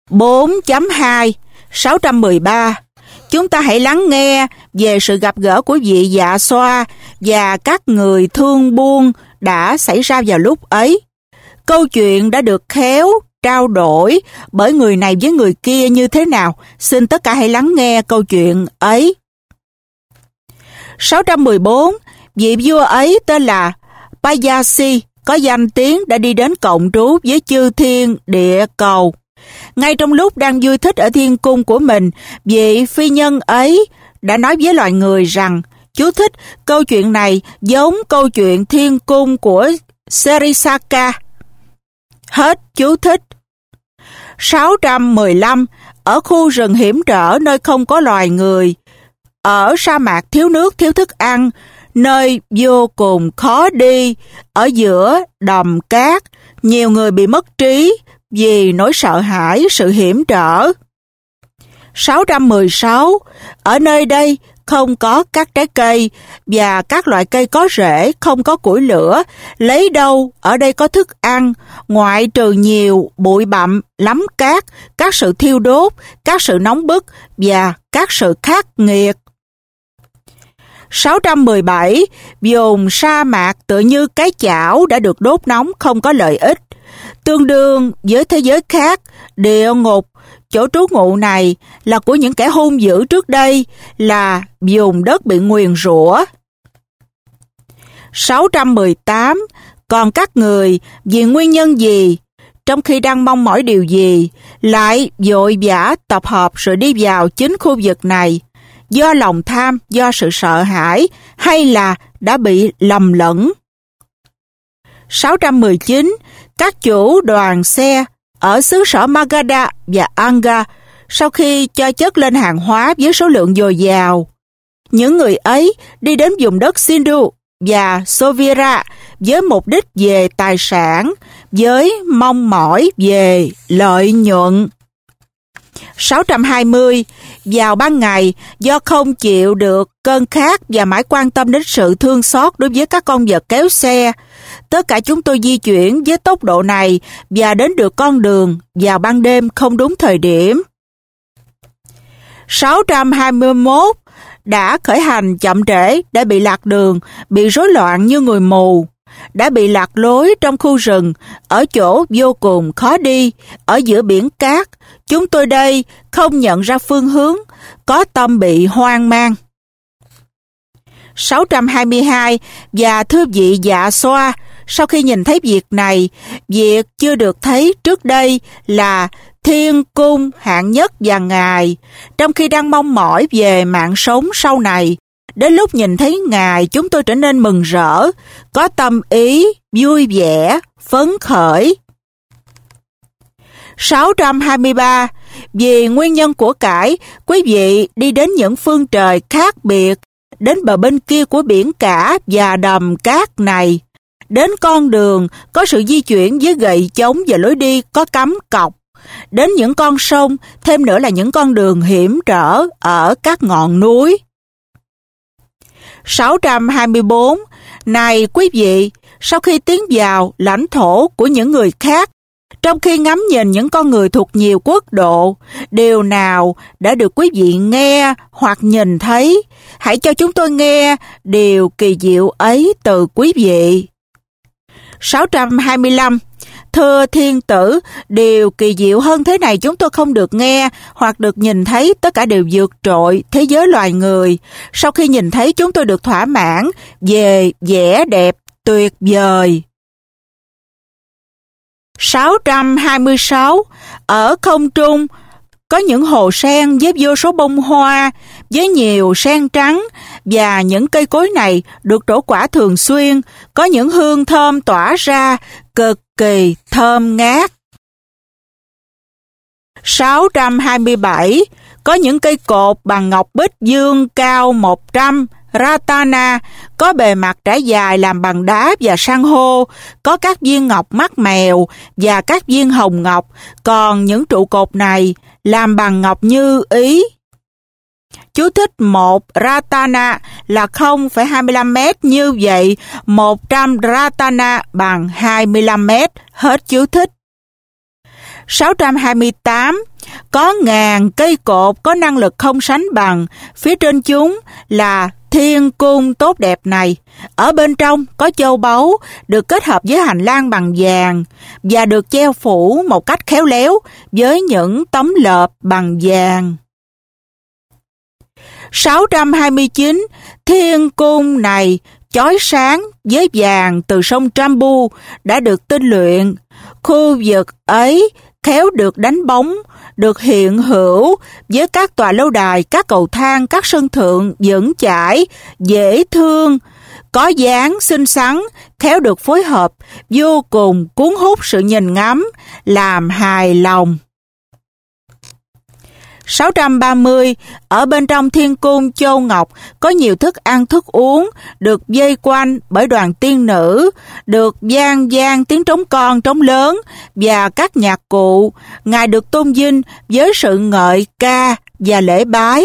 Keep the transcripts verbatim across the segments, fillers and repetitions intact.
bốn chấm hai sáu trăm mười ba. Chúng ta hãy lắng nghe về sự gặp gỡ của vị Dạ Xoa và các người thương buôn đã xảy ra vào lúc ấy. Câu chuyện đã được khéo trao đổi bởi người này với người kia như thế nào? Xin tất cả hãy lắng nghe câu chuyện ấy. sáu trăm mười bốn. Vị vua ấy tên là Payasi, có danh tiếng đã đi đến cộng trú với chư thiên địa cầu. Ngay trong lúc đang vui thích ở thiên cung của mình, vị phi nhân ấy đã nói với loài người rằng, chú thích, câu chuyện này giống câu chuyện thiên cung của Serisaka. Hết chú thích. sáu trăm mười lăm. Ở khu rừng hiểm trở nơi không có loài người, ở sa mạc thiếu nước thiếu thức ăn, nơi vô cùng khó đi, ở giữa đầm cát, nhiều người bị mất trí vì nỗi sợ hãi sự hiểm trở. sáu trăm mười sáu. Ở nơi đây không có các trái cây và các loại cây có rễ, không có củi lửa, lấy đâu ở đây có thức ăn, ngoại trừ nhiều bụi bặm, lắm cát, các sự thiêu đốt, các sự nóng bức và các sự khắc nghiệt. sáu trăm mười bảy. Vùng sa mạc tựa như cái chảo đã được đốt nóng, không có lợi ích. Tương đương với thế giới khác, địa ngục, chỗ trú ngụ này là của những kẻ hung dữ trước đây, là vùng đất bị nguyền rủa. sáu trăm mười tám. Còn các người, vì nguyên nhân gì, trong khi đang mong mỏi điều gì, lại vội vã tập hợp rồi đi vào chính khu vực này? Do lòng tham, do sự sợ hãi, hay là đã bị lầm lẫn? sáu trăm mười chín. Các chủ đoàn xe ở xứ sở Magadha và Anga, sau khi cho chất lên hàng hóa với số lượng dồi dào, những người ấy đi đến vùng đất Sindhu và Sovira với mục đích về tài sản, với mong mỏi về lợi nhuận. sáu trăm hai mươi. Vào ban ngày, do không chịu được cơn khát và mãi quan tâm đến sự thương xót đối với các con vật kéo xe, tất cả chúng tôi di chuyển với tốc độ này và đến được con đường vào ban đêm không đúng thời điểm. sáu trăm hai mươi mốt. Đã khởi hành chậm trễ, đã bị lạc đường, bị rối loạn như người mù, đã bị lạc lối trong khu rừng, ở chỗ vô cùng khó đi, ở giữa biển cát. Chúng tôi đây không nhận ra phương hướng, có tâm bị hoang mang. sáu trăm hai mươi hai. Và thưa vị Dạ Xoa, sau khi nhìn thấy việc này, việc chưa được thấy trước đây là thiên cung hạng nhất và ngài, trong khi đang mong mỏi về mạng sống sau này, đến lúc nhìn thấy ngài, chúng tôi trở nên mừng rỡ, có tâm ý vui vẻ, phấn khởi. sáu trăm hai mươi ba. Vì nguyên nhân của cải, quý vị đi đến những phương trời khác biệt, đến bờ bên kia của biển cả và đầm cát này, đến con đường có sự di chuyển với gậy chống và lối đi có cắm cọc, đến những con sông, thêm nữa là những con đường hiểm trở ở các ngọn núi. sáu trăm hai mươi bốn. Này quý vị, sau khi tiến vào lãnh thổ của những người khác, trong khi ngắm nhìn những con người thuộc nhiều quốc độ, điều nào đã được quý vị nghe hoặc nhìn thấy, hãy cho chúng tôi nghe điều kỳ diệu ấy từ quý vị. sáu trăm hai mươi lăm. Thưa thiên tử, điều kỳ diệu hơn thế này chúng tôi không được nghe hoặc được nhìn thấy, tất cả đều vượt trội thế giới loài người. Sau khi nhìn thấy, chúng tôi được thỏa mãn về vẻ đẹp tuyệt vời. sáu trăm hai mươi sáu. Ở không trung có những hồ sen với vô số bông hoa, với nhiều sen trắng, và những cây cối này được trổ quả thường xuyên, có những hương thơm tỏa ra, cực kỳ thơm ngát. sáu trăm hai mươi bảy. Có những cây cột bằng ngọc bích dương cao một trăm ratana, có bề mặt trải dài làm bằng đá và san hô, có các viên ngọc mắt mèo và các viên hồng ngọc, còn những trụ cột này làm bằng ngọc như ý. Chú thích: một ratana là không phẩy hai mươi lăm mét, như vậy một trăm ratana bằng hai mươi lăm mét. Hết chú thích. sáu trăm hai mươi tám. Có ngàn cây cột có năng lực không sánh bằng, phía trên chúng là thiên cung tốt đẹp này. Ở bên trong có châu báu được kết hợp với hành lang bằng vàng và được treo phủ một cách khéo léo với những tấm lợp bằng vàng. sáu trăm hai mươi chín. Thiên cung này chói sáng với vàng từ sông Trambu đã được tinh luyện. Khu vực ấy khéo được đánh bóng, được hiện hữu với các tòa lâu đài, các cầu thang, các sân thượng vững chãi, dễ thương, có dáng xinh xắn, khéo được phối hợp, vô cùng cuốn hút sự nhìn ngắm, làm hài lòng. sáu trăm ba mươi. Ở bên trong thiên cung châu ngọc có nhiều thức ăn thức uống, được vây quanh bởi đoàn tiên nữ, được vang vang tiếng trống con trống lớn và các nhạc cụ. Ngài được tôn vinh với sự ngợi ca và lễ bái.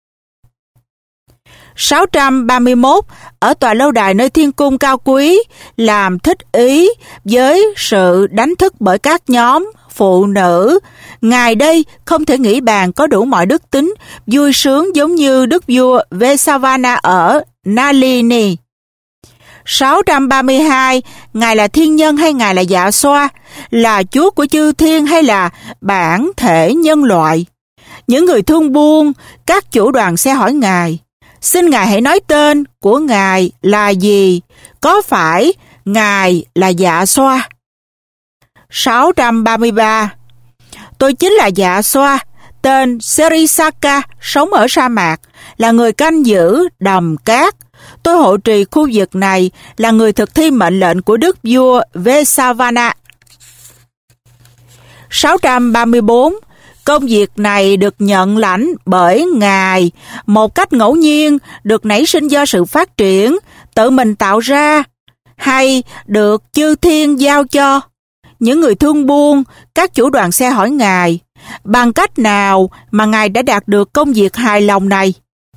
sáu trăm ba mươi mốt. Ở tòa lâu đài nơi thiên cung cao quý, làm thích ý với sự đánh thức bởi các nhóm phụ nữ. Ngài đây không thể nghĩ bàn có đủ mọi đức tính, vui sướng giống như đức vua Vesavana ở Nalini. sáu trăm ba mươi hai. Ngài là thiên nhân hay Ngài là dạ xoa? Là chúa của chư thiên hay là bản thể nhân loại? Những người thương buôn, các chủ đoàn xe hỏi Ngài, xin Ngài hãy nói tên của Ngài là gì? Có phải Ngài là dạ xoa? sáu trăm ba mươi ba. Tôi chính là dạ xoa, tên Serisaka, sống ở sa mạc, là người canh giữ đầm cát. Tôi hộ trì khu vực này, là người thực thi mệnh lệnh của đức vua Vesavana. sáu trăm ba mươi bốn. Công việc này được nhận lãnh bởi Ngài một cách ngẫu nhiên, được nảy sinh do sự phát triển, tự mình tạo ra, hay được chư thiên giao cho. Những người thương buôn, các chủ đoàn xe hỏi Ngài, bằng cách nào mà Ngài đã đạt được công việc hài lòng này?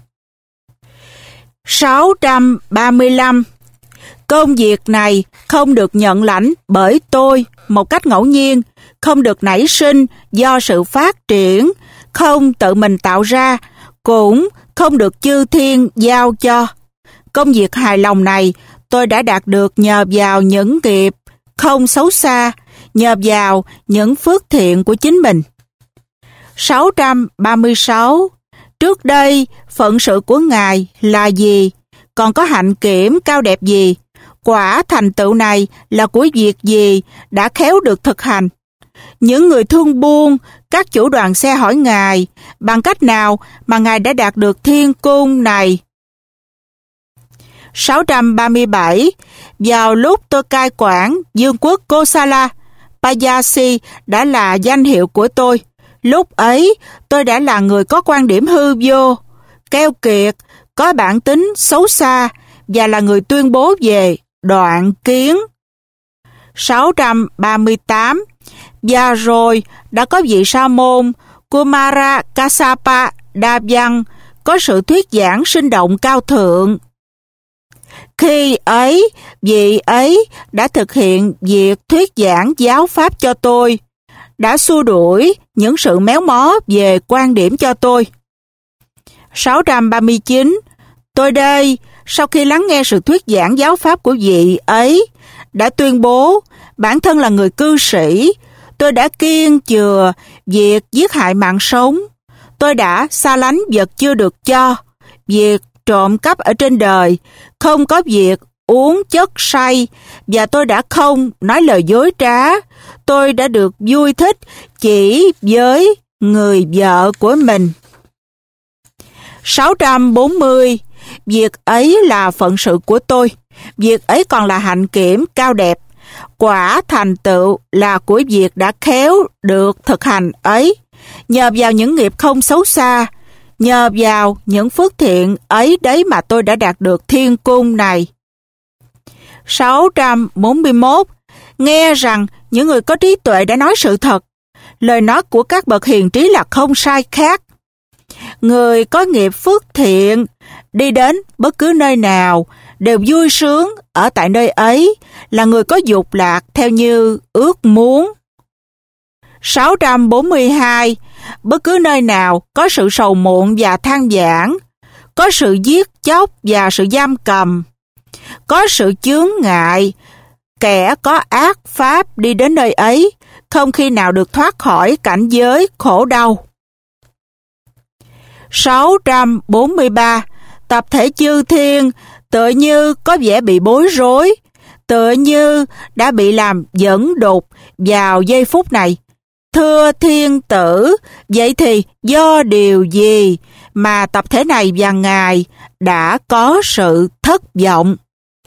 sáu trăm ba mươi lăm. Công việc này không được nhận lãnh bởi tôi một cách ngẫu nhiên, không được nảy sinh do sự phát triển, không tự mình tạo ra, cũng không được chư thiên giao cho. Công việc hài lòng này tôi đã đạt được nhờ vào những nghiệp không xấu xa, nhờ vào những phước thiện của chính mình. sáu trăm ba mươi sáu. Trước đây, phận sự của Ngài là gì? Còn có hạnh kiểm cao đẹp gì? Quả thành tựu này là của việc gì đã khéo được thực hành? Những người thương buôn, các chủ đoàn xe hỏi Ngài, bằng cách nào mà Ngài đã đạt được thiên cung này? sáu trăm ba mươi bảy. Vào lúc tôi cai quản vương quốc Kosala, Payasi đã là danh hiệu của tôi. Lúc ấy, tôi đã là người có quan điểm hư vô, keo kiệt, có bản tính xấu xa và là người tuyên bố về đoạn kiến. sáu trăm ba mươi tám. Và rồi đã có vị sa môn Kumara Kassapa Đa Văn có sự thuyết giảng sinh động cao thượng. Khi ấy, vị ấy đã thực hiện việc thuyết giảng giáo pháp cho tôi, đã xua đuổi những sự méo mó về quan điểm cho tôi. sáu trăm ba mươi chín. Tôi đây, sau khi lắng nghe sự thuyết giảng giáo pháp của vị ấy, đã tuyên bố bản thân là người cư sĩ. Tôi đã kiêng chừa việc giết hại mạng sống. Tôi đã xa lánh vật chưa được cho, việc trộm cắp ở trên đời, không có việc uống chất say, và tôi đã không nói lời dối trá. Tôi đã được vui thích chỉ với người vợ của mình. sáu trăm bốn mươi. Việc ấy là phận sự của tôi. Việc ấy còn là hạnh kiểm cao đẹp. Quả thành tựu là của việc đã khéo được thực hành ấy. Nhờ vào những nghiệp không xấu xa, nhờ vào những phước thiện ấy đấy mà tôi đã đạt được thiên cung này. sáu trăm bốn mươi mốt. Nghe rằng những người có trí tuệ đã nói sự thật. Lời nói của các bậc hiền trí là không sai khác. Người có nghiệp phước thiện đi đến bất cứ nơi nào đều vui sướng ở tại nơi ấy, là người có dục lạc theo như ước muốn. sáu trăm bốn mươi hai. Bất cứ nơi nào có sự sầu muộn và than vãn, có sự giết chóc và sự giam cầm, có sự chướng ngại, kẻ có ác pháp đi đến nơi ấy, không khi nào được thoát khỏi cảnh giới khổ đau. sáu trăm bốn mươi ba. Tập thể chư thiên tựa như có vẻ bị bối rối, tựa như đã bị làm dẫn đục vào giây phút này. Thưa thiên tử, vậy thì do điều gì mà tập thể này và Ngài đã có sự thất vọng?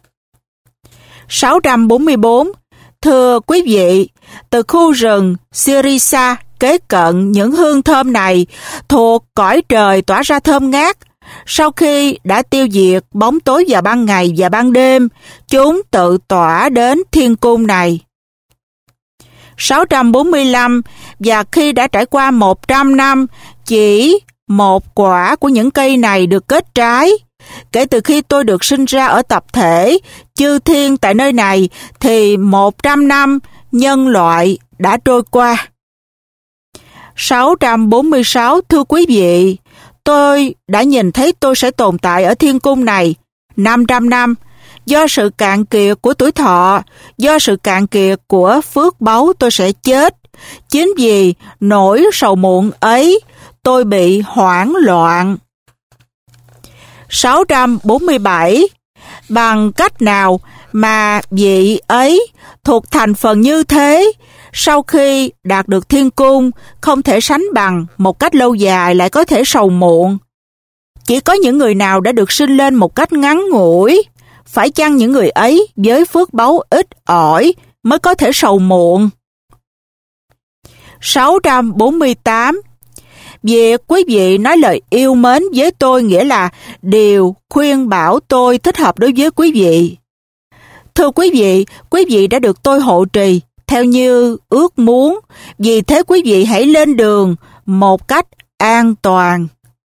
sáu trăm bốn mươi bốn. Thưa quý vị, từ khu rừng Sirisa kế cận những hương thơm này thuộc cõi trời tỏa ra thơm ngát. Sau khi đã tiêu diệt bóng tối vào ban ngày và ban đêm, chúng tự tỏa đến thiên cung này. sáu trăm bốn mươi lăm. Và khi đã trải qua một trăm năm, chỉ một quả của những cây này được kết trái. Kể từ khi tôi được sinh ra ở tập thể chư thiên tại nơi này, thì một trăm năm nhân loại đã trôi qua. sáu trăm bốn mươi sáu. Thưa quý vị, tôi đã nhìn thấy tôi sẽ tồn tại ở thiên cung này năm trăm năm. Do sự cạn kiệt của tuổi thọ, do sự cạn kiệt của phước báu, tôi sẽ chết. Chính vì nỗi sầu muộn ấy, tôi bị hoảng loạn. sáu trăm bốn mươi bảy. Bằng cách nào mà vị ấy thuộc thành phần như thế, sau khi đạt được thiên cung, không thể sánh bằng một cách lâu dài lại có thể sầu muộn? Chỉ có những người nào đã được sinh lên một cách ngắn ngủi, phải chăng những người ấy với phước báu ít ỏi mới có thể sầu muộn? sáu trăm bốn mươi tám. Việc quý vị nói lời yêu mến với tôi nghĩa là điều khuyên bảo tôi thích hợp đối với quý vị. Thưa quý vị, quý vị đã được tôi hộ trì theo như ước muốn, vì thế quý vị hãy lên đường một cách an toàn.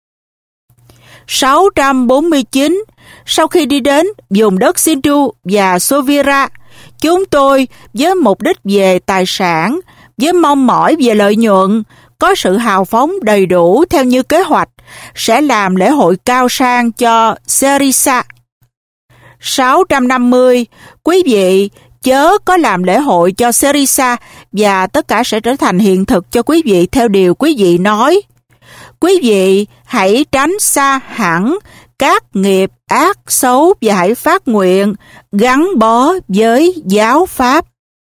sáu trăm bốn mươi chín. Sau khi đi đến vùng đất Sindhu và Sovira, chúng tôi với mục đích về tài sản, với mong mỏi về lợi nhuận, có sự hào phóng đầy đủ theo như kế hoạch, sẽ làm lễ hội cao sang cho Sirisa. sáu trăm năm mươi. Quý vị chớ có làm lễ hội cho Sirisa và tất cả sẽ trở thành hiện thực cho quý vị theo điều quý vị nói. Quý vị hãy tránh xa hẳn các nghiệp ác xấu và hãy phát nguyện gắn bó với giáo pháp.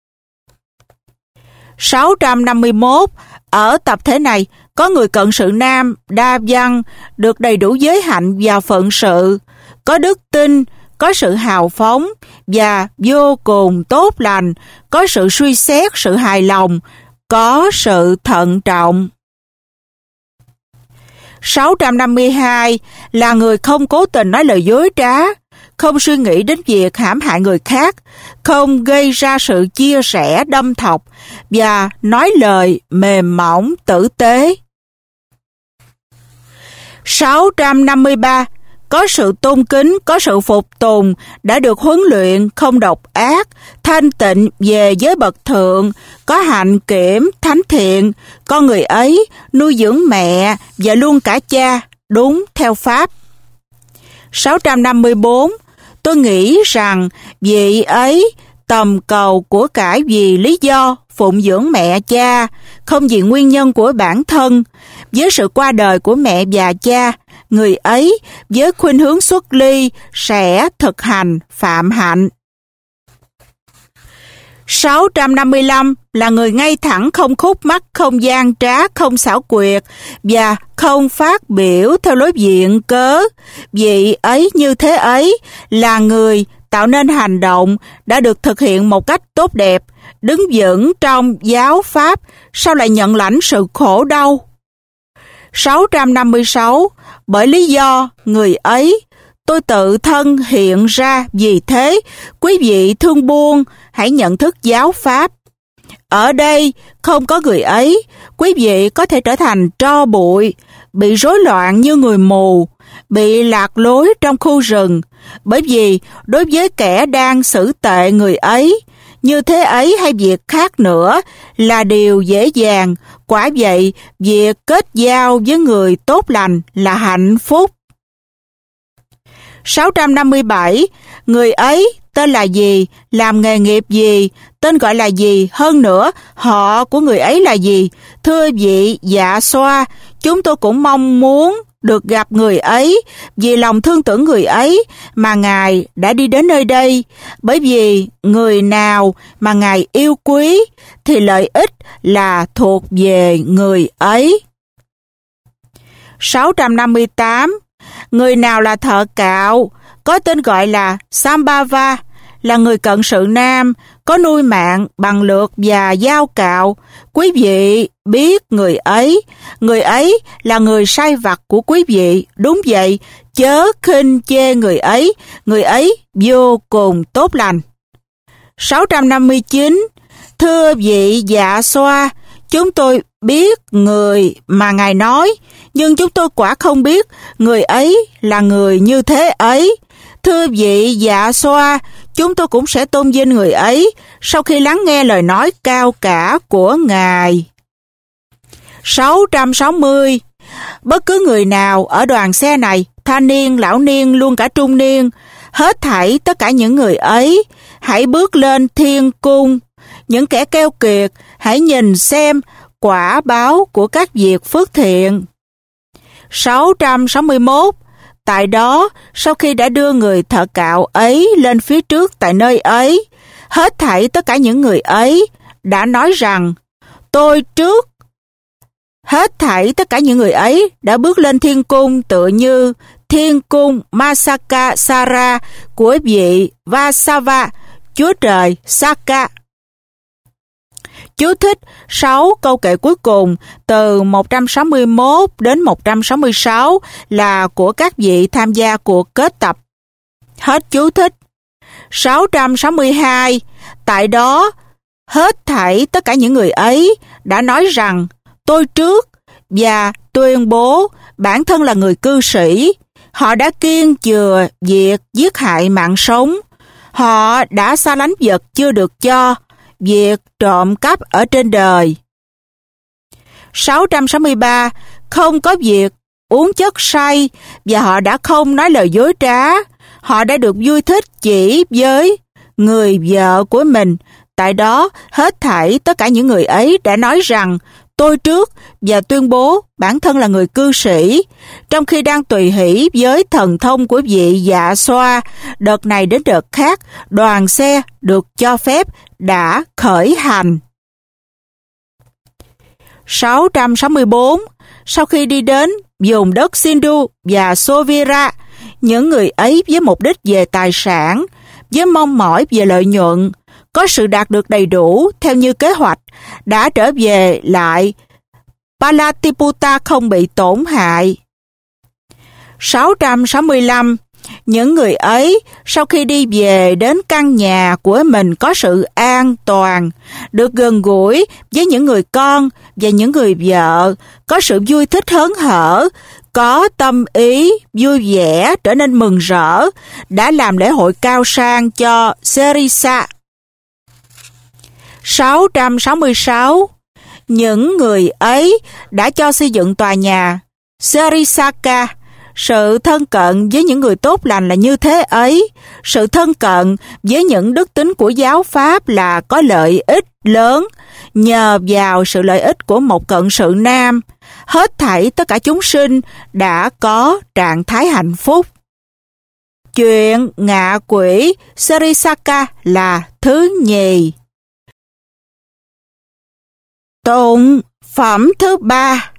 sáu trăm năm mươi mốt. Ở tập thể này, có người cận sự nam, đa văn, được đầy đủ giới hạnh và phận sự, có đức tin, có sự hào phóng và vô cùng tốt lành, có sự suy xét, sự hài lòng, có sự thận trọng. sáu trăm năm mươi hai. Là người không cố tình nói lời dối trá, không suy nghĩ đến việc hãm hại người khác, không gây ra sự chia sẻ đâm thọc và nói lời mềm mỏng tử tế. sáu trăm năm mươi ba. Có sự tôn kính, có sự phục tùng, đã được huấn luyện không độc ác, thanh tịnh về giới bậc thượng, có hạnh kiểm, thánh thiện, con người ấy nuôi dưỡng mẹ và luôn cả cha, đúng theo pháp. sáu trăm năm mươi bốn. Tôi nghĩ rằng vị ấy tầm cầu của cải vì lý do phụng dưỡng mẹ cha, không vì nguyên nhân của bản thân. Với sự qua đời của mẹ và cha, người ấy với khuynh hướng xuất ly sẽ thực hành phạm hạnh. sáu trăm năm mươi lăm. Là người ngay thẳng, không khúc mắc, không gian trá, không xảo quyệt và không phát biểu theo lối viện cớ. Vị ấy như thế ấy là người tạo nên hành động đã được thực hiện một cách tốt đẹp, đứng vững trong giáo pháp, sao lại nhận lãnh sự khổ đau? sáu trăm năm mươi sáu. Bởi lý do người ấy, tôi tự thân hiện ra, vì thế quý vị thương buôn hãy nhận thức giáo pháp. Ở đây không có người ấy, quý vị có thể trở thành tro bụi, bị rối loạn như người mù, bị lạc lối trong khu rừng, bởi vì đối với kẻ đang xử tệ người ấy, như thế ấy hay việc khác nữa là điều dễ dàng. Quả vậy, việc kết giao với người tốt lành là hạnh phúc. sáu trăm năm mươi bảy. Người ấy tên là gì, làm nghề nghiệp gì, tên gọi là gì, hơn nữa, họ của người ấy là gì? Thưa vị Dạ Xoa, chúng tôi cũng mong muốn được gặp người ấy, vì lòng thương tưởng người ấy mà Ngài đã đi đến nơi đây, bởi vì người nào mà Ngài yêu quý thì lợi ích là thuộc về người ấy. sáu trăm năm mươi tám. Người nào là thợ cạo, có tên gọi là Sambhava, là người cận sự nam, có nuôi mạng bằng lược và dao cạo. Quý vị biết người ấy, người ấy là người sai vặt của quý vị. Đúng vậy, chớ khinh chê người ấy, người ấy vô cùng tốt lành. sáu trăm năm mươi chín. Thưa vị Dạ Xoa, chúng tôi biết người mà Ngài nói, nhưng chúng tôi quả không biết người ấy là người như thế ấy. Thưa vị Dạ Xoa, chúng tôi cũng sẽ tôn vinh người ấy sau khi lắng nghe lời nói cao cả của Ngài. sáu trăm sáu mươi. Bất cứ người nào ở đoàn xe này, thanh niên, lão niên, luôn cả trung niên, hết thảy tất cả những người ấy, hãy bước lên thiên cung. Những kẻ keo kiệt, hãy nhìn xem quả báo của các việc phước thiện. sáu trăm sáu mươi mốt. Tại đó, sau khi đã đưa người thợ cạo ấy lên phía trước tại nơi ấy, hết thảy tất cả những người ấy đã nói rằng, tôi trước. Hết thảy tất cả những người ấy đã bước lên thiên cung tựa như thiên cung Masaka Sara của vị Vasava, Chúa Trời Saka. Chú thích sáu câu kệ cuối cùng từ một trăm sáu mươi mốt đến một trăm sáu mươi sáu là của các vị tham gia cuộc kết tập. Hết chú thích. sáu trăm sáu mươi hai. Tại đó, hết thảy tất cả những người ấy đã nói rằng tôi trước và tuyên bố bản thân là người cư sĩ. Họ đã kiêng chừa việc giết hại mạng sống. Họ đã xa lánh vật chưa được cho, việc trộm cắp ở trên đời. sáu trăm sáu mươi ba. Không có việc uống chất say và họ đã không nói lời dối trá. Họ đã được vui thích chỉ với người vợ của mình. Tại đó, hết thảy tất cả những người ấy đã nói rằng tôi trước và tuyên bố bản thân là người cư sĩ. Trong khi đang tùy hỷ với thần thông của vị Dạ Xoa, đợt này đến đợt khác, đoàn xe được cho phép đã khởi hành. sáu trăm sáu mươi bốn. Sau khi đi đến vùng đất Sindhu và Sovira, những người ấy với mục đích về tài sản, với mong mỏi về lợi nhuận, có sự đạt được đầy đủ theo như kế hoạch, đã trở về lại Palatiputta không bị tổn hại. sáu trăm sáu mươi lăm. Những người ấy, sau khi đi về đến căn nhà của mình có sự an toàn, được gần gũi với những người con và những người vợ, có sự vui thích hớn hở, có tâm ý vui vẻ trở nên mừng rỡ, đã làm lễ hội cao sang cho Serisa. sáu trăm sáu mươi sáu. Những người ấy đã cho xây dựng tòa nhà Serisaka. Sự thân cận với những người tốt lành là như thế ấy. Sự thân cận với những đức tính của giáo pháp là có lợi ích lớn. Nhờ vào sự lợi ích của một cận sự nam, hết thảy tất cả chúng sinh đã có trạng thái hạnh phúc. Chuyện ngạ quỷ Serisaka là thứ nhì. Tụng phẩm thứ ba.